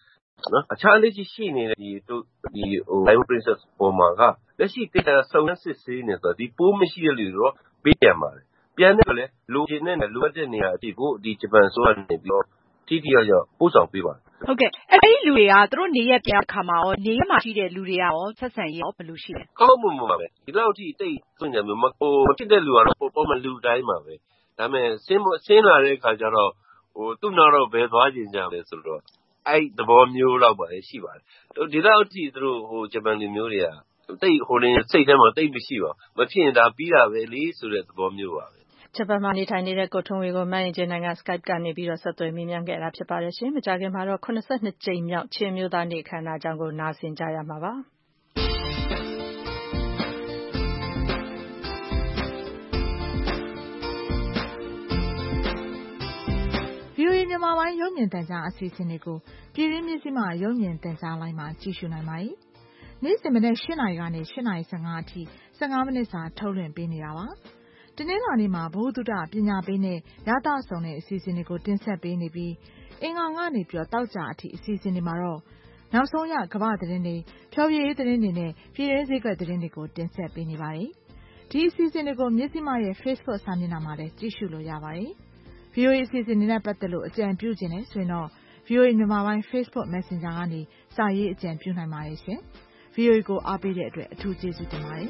နော်အခြားလက်ရှိရှိနေတဲ့ဒီ Diamond Princess ပေါ်မှာကလက်ရှိတေချာစုံစမ်းစစ်ဆေးနေဆိုတော့ဒီပိုးမရှိတဲ့လူတွေတော့ပေးပြန်ပါတယ်ပြန်တယ်လည်းလိုချင်တဲ့လိုအပ်တဲ့နေရာအထိကိုဒီဂျပန်ဆိုကနေပြီးတော့ထိထိရောက်ရောက်ပို့ဆောင်ပေးပါတယ်ဟုတ်ကဲ့အဲ့ဒီလူတွေကသူတို့နေရပြန်ခါမှာရောနေရမှာရှိတဲ့လူတွေကရောဆက်ဆံရေးရောဘယ်လိုရှိလဲကောင်းမှုပါပဲဒီလောက်ထိတိတ်ဆိုနေမျိုးမဖြစ်တဲ့လူကတော့ပုံမှန်လူတိုင်းပါပဲဒါပေမဲ့ဆင်းလာတဲ့အခါကျတော့သူ့နောက်တော့ဘယ်သွားကျင်ကြလဲဆိုတော့အဲ့သဘောမျိုးတော့ပါလေရှိပါတယ်ဒီလောက်ထိသူတို့ဂျပန်လူမျိုးတွေကတိတ်စိတ်ထဲမှာတိတ်မရှိပါဘူးမဖြစ်ရင်ဒါပြီးတာပဲလေဆိုတဲ့သဘောမျိုးပါပဲဂျပန်မှာနေထိုင်နေတဲ့ကိုထွန်းဝေကိုမအင်ဂျင်နိုင်ငံ Skype ကနေပြီးတော့ဆက်သွယ်မေးမြန်းခဲ့တာဖြစ်ပါတယ်ရှင်မကြာခင်မှာတော့82ကြိမ်မြောက်ချင်းမျိုးသားနေ့အခမ်းအနားအကြောင်းကိုနားဆင်ကြရမှာပါ VOA မြန်မာပိုင်းရုပ်မြင်သံကြားအစီအစဉ်တွေကိုပြည်တွင်းမြစည်းမရုပ်မြင်သံကြားလိုင်းမှာကြည့်ရှုနိုင်ပါတယ်။နေ့စဉ်မနက်8:00 နာရီကနေ8:15 အထိ15မိနစ်စာထုတ်လွှင့်ပေးနေတာပါ။တနင်္လာနေ့မှာဘ ഹു တုတပညာပေးနဲ့ရသဆောင်တဲ့အစီအစဉ်တွေကိုတင်ဆက်ပေးနေပြီးအင်္ဂါကနေပြီးတော့တောက်ကြအထိအစီအစဉ်တွေမှာတော့နောက်ဆုံးရကမ္ဘာသတင်းတွေဖျော်ဖြေရေးသတင်းတွေနဲ့ပြည်တွင်းစည်းကွက်သတင်းတွေကိုတင်ဆက်ပေးနေပါတယ်။ဒီအစီအစဉ်တွေကိုမြစည်းမရဲ့ Facebook စာမျက်နှာမှာလည်းကြည့်ရှုလို့ရပါတယ်။ VOA အစီအစဉ်တွေနဲ့ပတ်သက်လို့အကြံပြုခြင်းနဲ့ဆိုရင်တော့ VOA မြန်မာပိုင်း Facebook Messenger ကနေစာရေးအကြံပြုနိုင်ပါတယ်ရှင်။ VOA ကိုအားပေးတဲ့အတွက်အထူးကျေးဇူးတင်ပါတယ်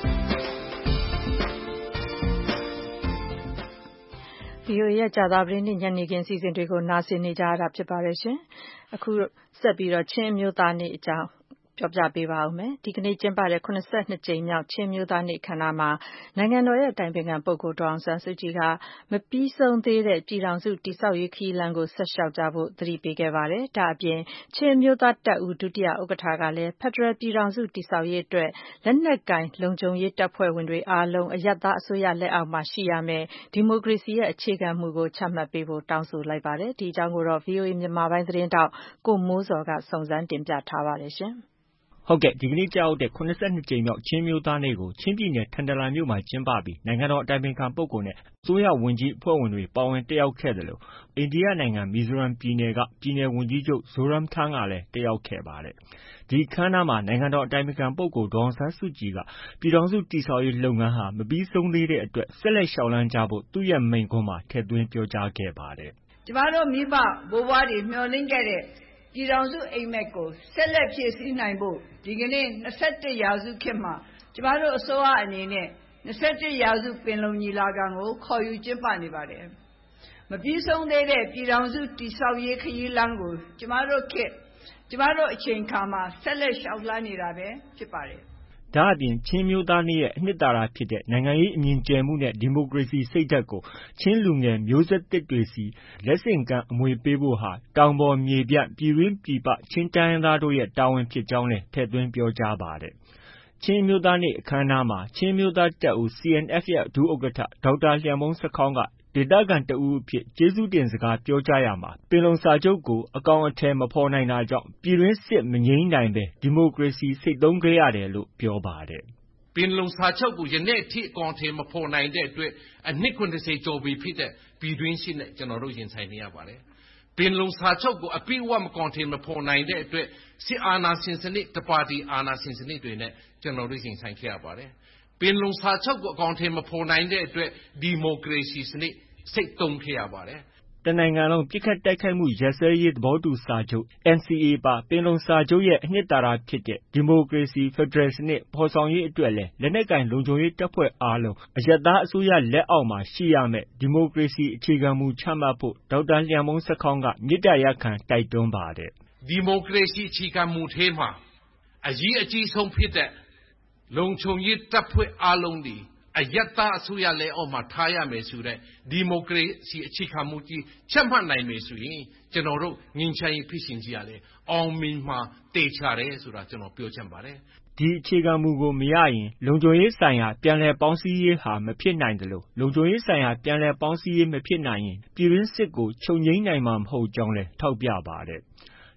။ VOA ရဲ့ကြာသပတေးနေ့ညနေခင်းစီစဉ်တွေကိုနားဆင်နေကြရတာဖြစ်ပါတယ်ရှင်။အခုဆက်ပြီးတော့ချင်းမျိုးသားနေ့အကြောင်းပြောပြပေးပါဦးမယ်။ဒီကနေ့ကျင်းပတဲ့82ကြိမ်မြောက်ချင်းမျိုးသားနေ့အခမ်းအနားမှာနိုင်ငံတော်ရဲ့အတိုင်ပင်ခံပုဂ္ဂိုလ်ဒေါ်အောင်ဆန်းစုကြည်ကမပြီးဆုံးသေးတဲ့ပြည်ထောင်စုတည်ဆောက်ရေးခရီးလမ်းကိုဆက်လျှောက်ကြဖို့သတိပေးခဲ့ပါတယ်။ဒါအပြင်ချင်းမျိုးသားတပ်ဦးဒုတိယဥက္ကဋ္ဌကလည်းဖက်ဒရယ်ပြည်ထောင်စုတည်ဆောက်ရေးအတွက်လက်နက်ကင်လုံခြုံရေးတပ်ဖွဲ့ဝင်တွေအားလုံးအရပ်သားအစိုးရလက်အောက်မှာရှိရမယ်ဒီမိုကရေစီရဲ့အခြေခံမူကိုချမှတ်ပေးဖို့တောင်းဆိုလိုက်ပါတယ်။ဒီအကြောင်းကိုတော့ VOA မြန်မာပိုင်းသတင်းတောက်ကိုမိုးစော်ကစုံစမ်းတင်ပြထားပါတယ်ရှင်။ဟုတ်ကဲ့ဒီကနေ့ကြောက်တဲ့82ကြိမ်မြောက်ချင်းမျိုးသားနေ့ကိုချင်းပြည်နယ်ထန်တလန်မြို့မှာကျင်းပပြီးနိုင်ငံတော်အတိုင်ပင်ခံပုဂ္ဂိုလ်နဲ့အစိုးရဝန်ကြီးအဖွဲ့ဝင်တွေပါဝင်တက်ရောက်ခဲ့တယ်လို့အိန္ဒိယနိုင်ငံမီဇိုရမ်ပြည်နယ်ကပြည်နယ်ဝန်ကြီးချုပ်ဇိုရမ်ထန်းကလည်းတက်ရောက်ခဲ့ပါတယ်။ဒီအခမ်းအနားမှာနိုင်ငံတော်အတိုင်ပင်ခံပုဂ္ဂိုလ်ဒေါ်အောင်ဆန်းစုကြည်ကပြည်ထောင်စုတည်ဆောက်ရေးလုပ်ငန်းဟာမပြီးဆုံးသေးတဲ့အတွက်ဆက်လက်ရှောင်လန်းကြဖို့သူ့ရဲ့မိန့်ခွန်းမှာထည့်သွင်းပြောကြားခဲ့ပါတယ်။ကျမတို့မိဘဘိုးဘွားတွေမျှော်လင့်ခဲ့တဲ့ပြည်ထောင်စုအိမ်မက်ကိုဆက်လက်ဖြည့်ဆည်းနိုင်ဖို့ဒီကနေ့21ရာစုခေတ်မှာကျမတို့အစိုးရအနေနဲ့21ရာစုပင်လုံညီလာခံကိုခေါ်ယူကျင်းပနေပါတယ်။မပြီးဆုံးသေးတဲ့ပြည်ထောင်စုတည်ဆောက်ရေးခရီးလမ်းကိုကျမတို့ခေတ်ကျမတို့အချိန်အခါမှာဆက်လက်ရှောက်လှမ်းနေတာပဲဖြစ်ပါတယ်။ဒါအပြင်ချင်းမျိုးသားနေ့ရဲ့အနှစ်သာရဖြစ်တဲ့နိုင်ငံရေးအမြင်ကျယ်မှုနဲ့ဒီမိုကရေစီစိတ်ဓာတ်ကိုချင်းလူငယ်မျိုးဆက်သစ်တွေစီလက်ဆင့်ကမ်းအမွေပေးဖို့ဟာတောင်ပေါ်မြေပြန့်ပြည်တွင်းပြည်ပချင်းတိုင်းရင်းသားတို့ရဲ့တာဝန်ဖြစ်ကြောင်းလည်းထည့်သွင်းပြောကြားပါတယ်။ချင်းမျိုးသားနေ့အခမ်းအနားမှာချင်းမျိုးသားတပ်ဦး CNF ရဲ့ဒုဥက္ကဋ္ဌဒေါက်တာလျံမုန်းစခေါင်းကဒေသခံတဦးအဖြစ်ကျေးဇူးတင်စကားပြောကြားရမှာပင်လုံစာချုပ်ကိုအကောင်အထည်မဖော်နိုင်တာကြောင့်ပြည်တွင်းစစ်မငြိမ်းနိုင်ပဲဒီမိုကရေစီစိတ်သုံးခဲ့ရတယ်လို့ပြောပါတယ်ပင်လုံစာချုပ်ကိုယနေ့အထိအကောင်အထည်မဖော်နိုင်တဲ့အတွက်အနှစ်90ကျော်ပြီဖြစ်တဲ့ပြည်တွင်းစစ်နဲ့ကျွန်တော်တို့ရင်ဆိုင်နေရပါတယ်ပင်လုံစာချုပ်ကိုအပြည့်အဝမကောင်အထည်မဖော်နိုင်တဲ့အတွက်စစ်အာဏာရှင်စနစ်တပါတီအာဏာရှင်စနစ်တွေနဲ့ကျွန်တော်တို့ရင်ဆိုင်ခဲ့ရပါတယ်ပင်လုံစာချုပ်ကိုအကောင်အထည်မဖော်နိုင်တဲ့အတွက်ဒီမိုကရေစီစနစ်စိတ်သုံးခဲ့ရပါတယ်တနိုင်ငံလုံးပြစ်ခတ်တိုက်ခိုက်မှုရပ်စဲရေးသဘောတူစာချုပ် NCA ပါပင်လုံစာချုပ်ရဲ့အနှစ်သာရဖြစ်တဲ့ဒီမိုကရေစီဖက်ဒရယ်စနစ်ဖော်ဆောင်ရေးအတွက်လည်းလက်နက်ကင်လုံခြုံရေးတပ်ဖွဲ့အားလုံးအရပ်သားအစိုးရလက်အောက်မှာရှိရမယ်ဒီမိုကရေစီအခြေခံမူချမှတ်ဖို့ဒေါက်တာလျံမုန်းစခေါင်းကမြစ်တာရက်ခံတိုက်တွန်းပါတယ်ဒီမိုကရေစီအခြေခံမူထဲမှာအရေးအကြီးဆုံးဖြစ်တဲ့လုံခြုံရေးတပ်ဖွဲ့အားလုံးဒီအယက်သားအစိုးရလက်အောက်မှာထားရမယ်ဆိုတဲ့ဒီမိုကရေစီအခြေခံမူကြီးချမှတ်နိုင်မယ်ဆိုရင်ကျွန်တော်တို့ငြိမ်းချမ်းရေးဖြစ်စဉ်ကြီးရလေအောင်မြင်မှာတေချာတယ်ဆိုတာကျွန်တော်ပြောချင်ပါတယ်ဒီအခြေခံမူကိုမရရင်လုံခြုံရေးဆိုင်ရာပြန်လည်ပေါင်းစည်းရေးဟာမဖြစ်နိုင်တယ်လို့လုံခြုံရေးဆိုင်ရာပြန်လည်ပေါင်းစည်းရေးမဖြစ်နိုင်ရင်ပြည်တွင်းစစ်ကိုချုပ်ငြိမ်းနိုင်မှာမဟုတ်ကြောင်းလည်းထောက်ပြပါတယ်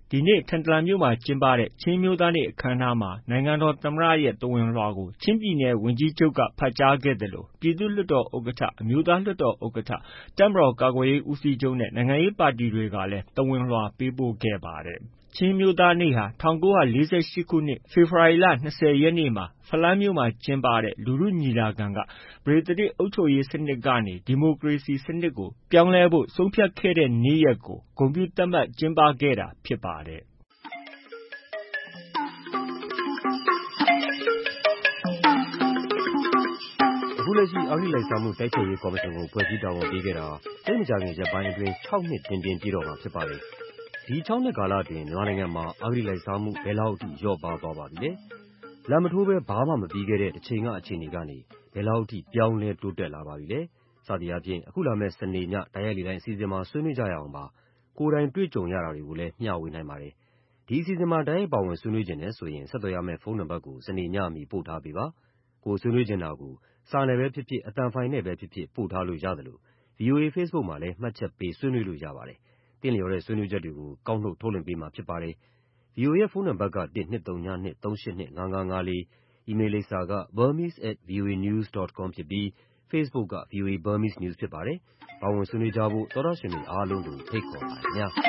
ဒီနေ့ထန်တလန်မြို့မှာကျင်းပတဲ့ချင်းမျိုးသားနေ့အခမ်းအနားမှာနိုင်ငံတော်သမ္မတရဲ့သဝဏ်လွှာကိုချင်းပြည်နယ်ဝန်ကြီးချုပ်ကဖတ်ကြားခဲ့သလိုပြည်သူ့လွှတ်တော်ဥက္ကဋ္ဌအမျိုးသားလွှတ်တော်ဥက္ကဋ္ဌတပ်မတော်ကာကွယ်ရေးဦးစီးချုပ်နဲ့နိုင်ငံရေးပါတီတွေကလည်းသဝဏ်လွှာပေးပို့ခဲ့ပါတယ်။ချင်းမျိုးသားနေ့ဟာ1948ခုနှစ်ဖေဖော်ဝါရီလ20ရက်နေ့မှာဖလန်းမြို့မှာကျင်းပတဲ့လူထုညီလာခံကပရိသတ်အုပ်ချုပ်ရေးစနစ်ကနေဒီမိုကရေစီစနစ်ကိုပြောင်းလဲဖို့ဆုံးဖြတ်ခဲ့တဲ့နေ့ရက်ကိုဂုဏ်ပြုသတ်မှတ်ကျင်းပခဲ့တာဖြစ်ပါတယ်။အခုလက်ရှိအဂတိလိုက်စားမှုတိုက်ဖျက်ရေးကော်မရှင်ကိုဖွဲ့စည်းတာဝန်ပေးခဲ့တာသိပ်မကြာခင်ရက်ပိုင်းအတွင်း6နှစ်ပြည့်တော့မှာဖြစ်ပါတယ်။ဒီ6နှစ်ကာလအတွင်းမြန်မာနိုင်ငံမှာအဂတိလိုက်စားမှုဘယ်လောက်အထိလျော့ပါသွားပါပြီလဲ။လက်မထိုးပဲဘာမှမပြီးခဲ့တဲ့တစ်ချိန်ကအခြေအနေကနေဘယ်လောက်အထိပြောင်းလဲတိုးတက်လာပါပြီလဲ။စသည်အားဖြင့်အခုလာမယ့်စနေညတိုက်ရိုက်လေတိုင်းအစီအစဉ်မှာဆွေးနွေးကြရအောင်ပါ။ကိုယ်တိုင်တွေ့ကြုံရတာတွေကိုလည်းမျှဝေနိုင်ပါတယ်။ဒီအစီအစဉ်မှာတိုက်ရိုက်ပါဝင်ဆွေးနွေးခြင်းနဲ့ဆိုရင်ဆက်သွယ်ရမယ့်ဖုန်းနံပါတ်ကိုစနေညမီပို့ထားပေးပါ။ကိုဆွေးနွေးချင်တာကိုစာနယ်ပဲဖြစ်ဖြစ်အသံဖိုင်နဲ့ပဲဖြစ်ဖြစ်ပို့ထားလို့ရသလို VOA Facebook မှာလည်းမှတ်ချက်ပေးဆွေးနွေးလို့ရပါတယ်။သင်လျော်တဲ့ဆွေးနွေးချက်တွေကိုကောက်နှုတ်ထုတ်လွှင့်ပေးမှာဖြစ်ပါတယ်။ VOA ရဲ့ဖုန်းနံပါတ်က12393855554 အီးမေးလ်လိပ်စာက burmese@voanews.com ဖြစ်ပြီး Facebook က VOA Burmese News ဖြစ်ပါတယ်။ပါဝင်ဆွေးနွေးကြဖို့သောတရှင်တွေအားလုံးကိုဖိတ်ခေါ်ပါတယ်ခင်ဗျာ။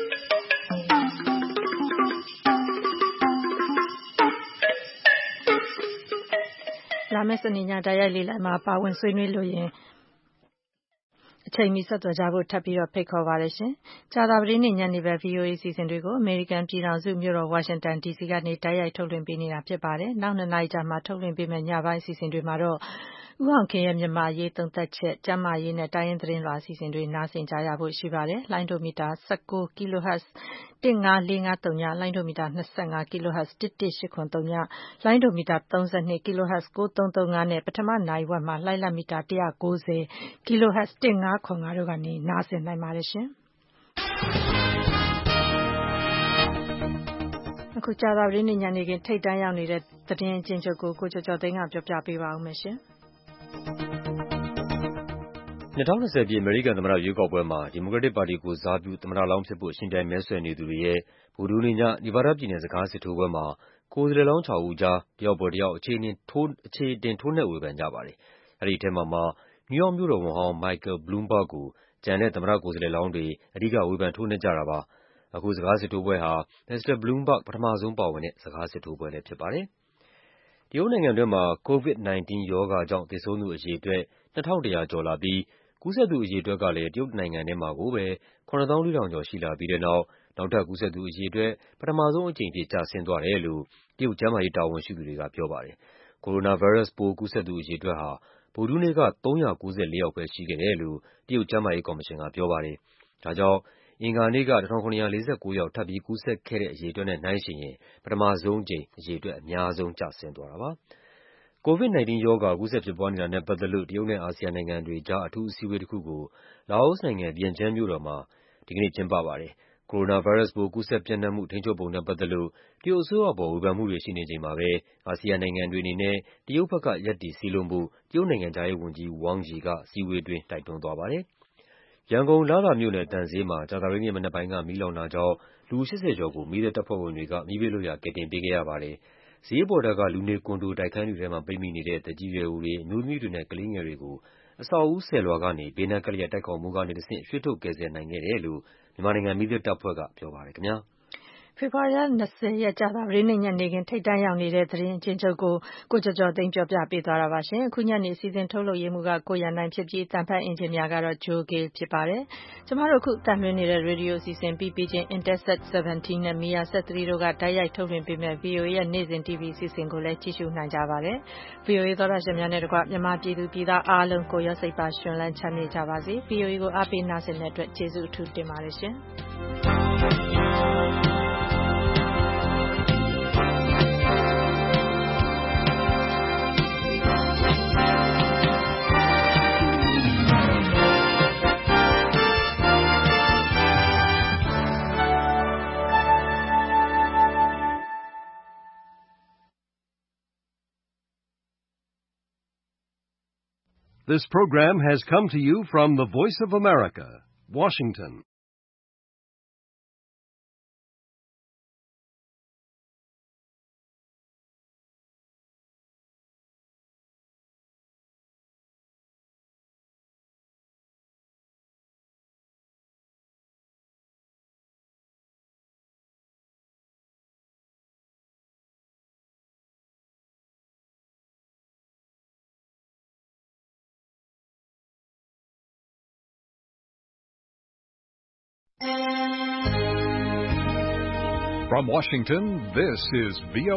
လာမယ့်စနေညတိုက်ရိုက်လေ့လာမှာပါဝင်ဆွေးနွေးလို့ရင်အချိန်မီဆက်သွယ်ကြဖို့ထပ်ပြီးဖိတ်ခေါ်ပါတယ်ရှင်။ကြာသပတေးနေ့ညနေဘက် VOA အစီအစဉ်တွေကိုအမေရိကန်ပြည်ထောင်စုမြို့တော်ဝါရှင်တန် DC ကနေတိုက်ရိုက်ထုတ်လွှင့်ပေးနေတာဖြစ်ပါတယ်။နောက်2နာရီကြာမှထုတ်လွှင့်ပေးမယ့်ညပိုင်းအစီအစဉ်တွေမှာတော့ဦးအောင်ခင်ရဲ့မြန်မာရေးသုံးသပ်ချက်၊ကျန်းမာရေးနဲ့တိုင်းရင်းသတင်းလွှာအစီအစဉ်တွေနားဆင်ကြရဖို့ရှိပါတယ်။လိုင်းဒိုမီတာ19 kHz 15453ညလိုင်းဒိုမီတာ25 kHz 11883ညလိုင်းဒိုမီတာ32 kHz 9335နဲ့ပထမနိုင်ဝက်မှာလိုင်းလမီတာ190 kHz 1505တို့ကနေနားဆင်နိုင်ပါတယ်ရှင်။အခုကြာသပတေးနေ့ညနေခင်းထိပ်တန်းရောက်နေတဲ့သတင်းအကျဉ်းချုပ်ကိုကိုကျော်ကျော်သိန်းကပြောပြပေးပါဦးမယ်ရှင်။ 2020ပြည့်အမေရိကန်သမ္မတရွေးကောက်ပွဲမှာဒီမိုကရက်တစ်ပါတီကိုစားပြုသမ္မတလောင်းဖြစ်ဖို့ရှင်ပြိုင်မဲဆွယ်နေသူတွေရဲ့ဗုဒ္ဓဟူးနေ့ညနီဗားဒါးပြည်နယ်စကားစစ်ထိုးပွဲမှာကိုယ်စားလှယ်လောင်း6ဦးကြားတယောက်ပေါ်တယောက်အခြေအတင်ထိုးနှက်ဝေဖန်ကြပါတယ်။အဲဒီထဲမှာနယူးယောက်မြို့တော်ဝန်ဟောင်း Michael Bloomberg ကိုကျန်တဲ့သမ္မတကိုယ်စားလှယ်လောင်းတွေအဓိကဝေဖန်ထိုးနှက်ကြတာပါ။အခုစကားစစ်ထိုးပွဲဟာMr. Bloomberg ပထမဆုံးပါဝင်တဲ့စကားစစ်ထိုးပွဲလည်းဖြစ်ပါတယ်။တရုတ်နိုင်ငံတွင်းမှာ COVID-19 ရောဂါကြောင့်သေဆုံးသူအရေအတွက်2100ကျော်လာပြီးကူးစက်သူအရေအတွက်ကလည်းတရုတ်နိုင်ငံထဲမှာကိုပဲ 74,000 ကျော်ရှိလာပြီးတဲ့နောက်ထပ်ကူးစက်သူအရေအတွက်ပထမဆုံးအကြိမ်အဖြစ်ကျဆင်းသွားတယ်လို့တရုတ်ကျန်းမာရေးတာဝန်ရှိသူတွေကပြောပါတယ်။ကိုရိုနာဗိုင်းရပ်စ်ပိုးကူးစက်သူအရေအတွက်ဟာဗုဒ္ဓဟူးနေ့က394ယောက်ပဲရှိခဲ့တယ်လို့တရုတ်ကျန်းမာရေးကော်မရှင်ကပြောပါတယ်။ဒါကြောင့်အင်္ဂါနေ့က1749ယောက်ထပ်ပြီးကူးစက်ခဲ့တဲ့အရေအတွက်နဲ့နှိုင်းယှဉ်ရင်ပထမဆုံးအကြိမ်အရေအတွက်အများဆုံးကျဆင်းသွားတာပါ။ COVID-19 ရောဂါကူးစက်ဖြစ်ပွားနေတာနဲ့ပတ်သက်လို့တရုတ်နဲ့အာဆီယံနိုင်ငံတွေကြားအထူးအစည်းအဝေးတစ်ခုကိုလာအိုနိုင်ငံဗီယန်ကျန်းမြို့တော်မှာဒီကနေ့ကျင်းပပါတယ်။ကိုရိုနာဗိုင်းရပ်စ်ပိုးကူးစက်ပျံ့နှံ့မှုထိန်းချုပ်ပုံနဲ့ပတ်သက်လို့တရုတ်အစိုးရအပေါ်ဝေဖန်မှုတွေရှိနေချိန်မှာပဲအာဆီယံနိုင်ငံတွေအနေနဲ့တရုတ်ဘက်ကရပ်တည်စည်းလုံးဖို့တရုတ်နိုင်ငံခြားရေးဝန်ကြီး Wang Yi ကအစည်းအဝေးအတွင်းတိုက်တွန်းသွားပါတယ်။ရန်ကုန်လသာမြို့နယ်သံဈေးမှာကြာသပတေးနေ့မနက်ပိုင်းကမီးလောင်တာကြောင့်လူ80ကျော်ကိုမီးသတ်တပ်ဖွဲ့ဝင်တွေကမီးဘေးလွတ်ရာကယ်တင်ပေးခဲ့ရပါတယ်။ဈေးပေါ်ထပ်ကလူနေကွန်ဒိုတိုက်ခန်းတွေထဲမှာပိတ်မိနေတဲ့သက်ကြီးရွယ်အိုတွေ၊အမျိုးသမီးတွေနဲ့ကလေးငယ်တွေကိုအဆောက်အဦးဆယ်လွှာကနေဘေးနားကပ်လျက်တိုက်ခေါ်မိုးကနေတဆင့်ရွှေ့ထုတ်ကယ်ဆယ်နိုင်ခဲ့တယ်လို့မြန်မာနိုင်ငံမီးသတ်တပ်ဖွဲ့ကပြောပါတယ်ခင်ဗျာ။ဖေဖော်ဝါရီလ20ရက်ကြာသပတေးနေ့ညနေခင်းထိပ်တန်းရောက်နေတဲ့သတင်းအကျဉ်းချုပ်ကိုကိုကျော်ကျော်သိန်းပြောပြပေးသွားတာပါရှင်။အခုညနေအစီအစဉ်ထုတ်လုပ်ရေးမှူးကကိုရန်နိုင်ဖြစ်ပြီးအသံဖတ်အင်ဂျင်နီယာကတော့ Joe Gill ဖြစ်ပါတယ်။ကျမတို့အခုအသံလွှင့်နေတဲ့ရေဒီယိုအစီအစဉ်ပြီးချင်း Intelsat 17နဲ့ Media Set 3တို့ကတိုက်ရိုက်ထုတ်လွှင့်ပေးမဲ့ VOA ရဲ့နေ့စဉ် TV အစီအစဉ်ကိုလည်းကြည့်ရှုနိုင်ကြပါတယ်။ VOA သောတာရှင်များနဲ့တကွမြန်မာပြည်သူပြည်သားအားလုံးကိုရောစိတ်ပါရှင်လန်းချမ်းမြေ့ကြပါစေ။ VOA ကိုအားပေးနာဆင်တဲ့အတွက်ကျေးဇူးအထူးတင်ပါတယ်ရှင်။ This program has come to you from the Voice of America, Washington. From Washington, this is VOA.